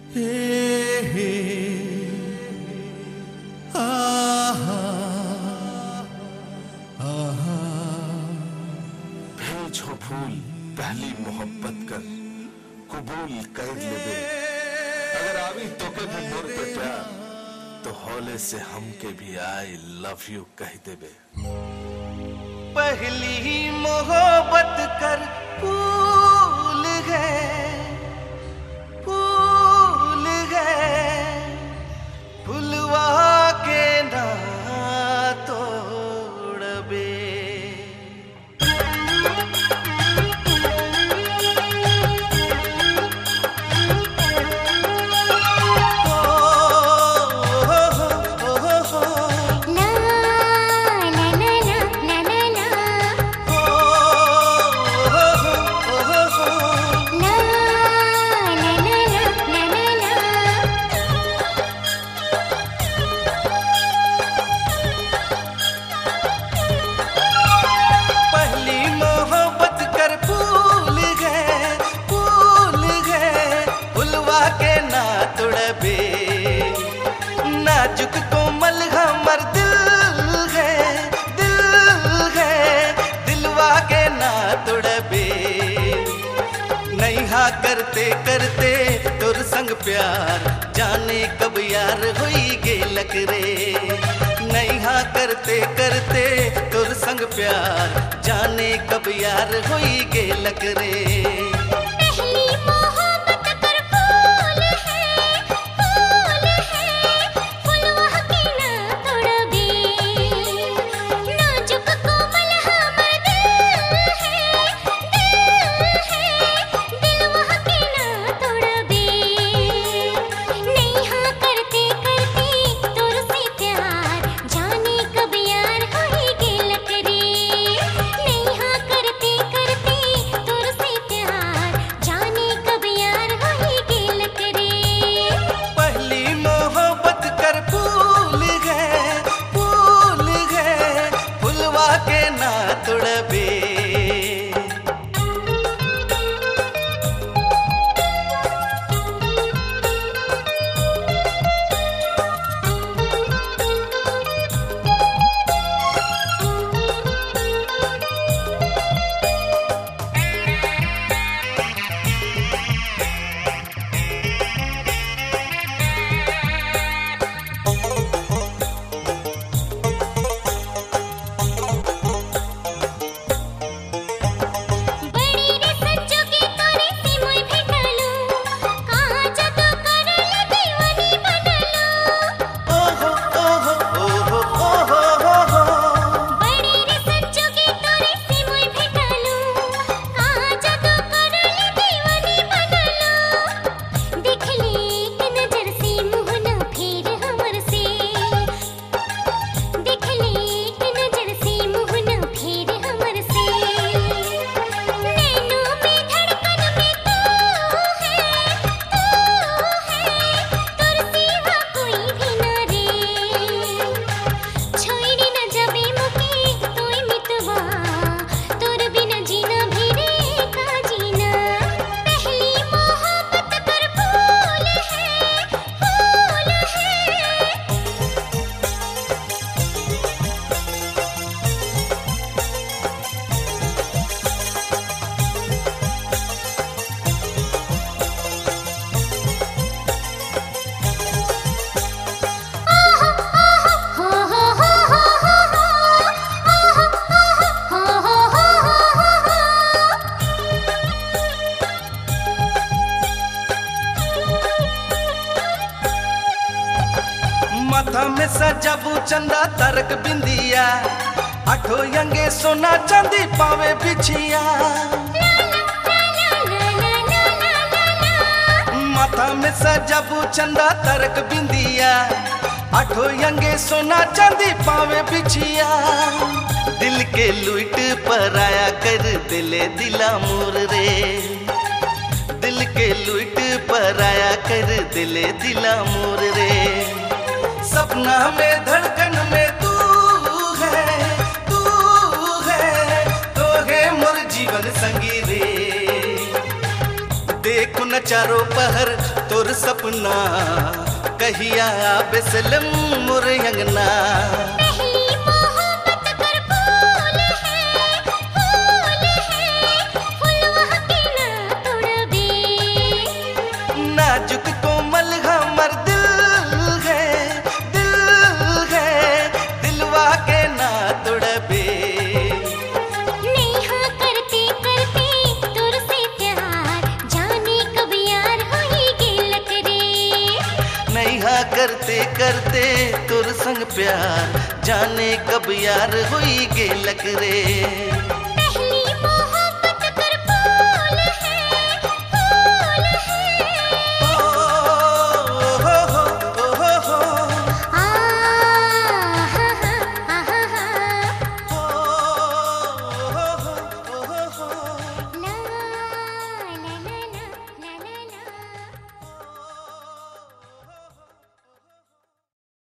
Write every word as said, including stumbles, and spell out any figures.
भेजो फूल पहली मोहब्बत कर कबूल कर लेबे अगर आवी तोके भी मोर पे प्यार तो हौले से हमके भी आई लव यू कह देबे। पहली मोहब्बत कर फूल गए फूल गए फुलवा के ना तोड़बे। नाजुक कोमल हमर दिल है दिल है दिलवा के ना तोड़बे। नैहा करते करते तोर संग प्यार जाने कब यार होई गेलक रे। नैहा करते करते तोर संग प्यार जाने कब यार होई गेलक रे। माथा में सजाबू चंदा तरक बिंदिया आठो यंगे सोना चांदी पावे बिछिया। माथा में सजाबू चंदा तरक बिंदिया आठो यंगे सोना चांदी पावे बिछिया। दिल के लुट पर आया कर दिले दिला मोर रे। दिल के लुट पर आया कर दिले दिला मोर रे। सपना में धड़कन में तू है तू है तो है मोर जीवन संगी रे। देखो न चारों पहर तोर सपना कहिया आबे सलम मोर अंगना। पहली मोहब्बत कर फूल है, फूल है, फूलवा के ना तोड़बे। नाजुक कोमल हमर दिल है, दिल है, दिलवा के ना तोड़बे। नैहा करते करते तोर से प्यार जाने कब यार होई गेलक रे। नैहा करते करते तोर संग प्यार जाने कब यार हुई गेलक रे।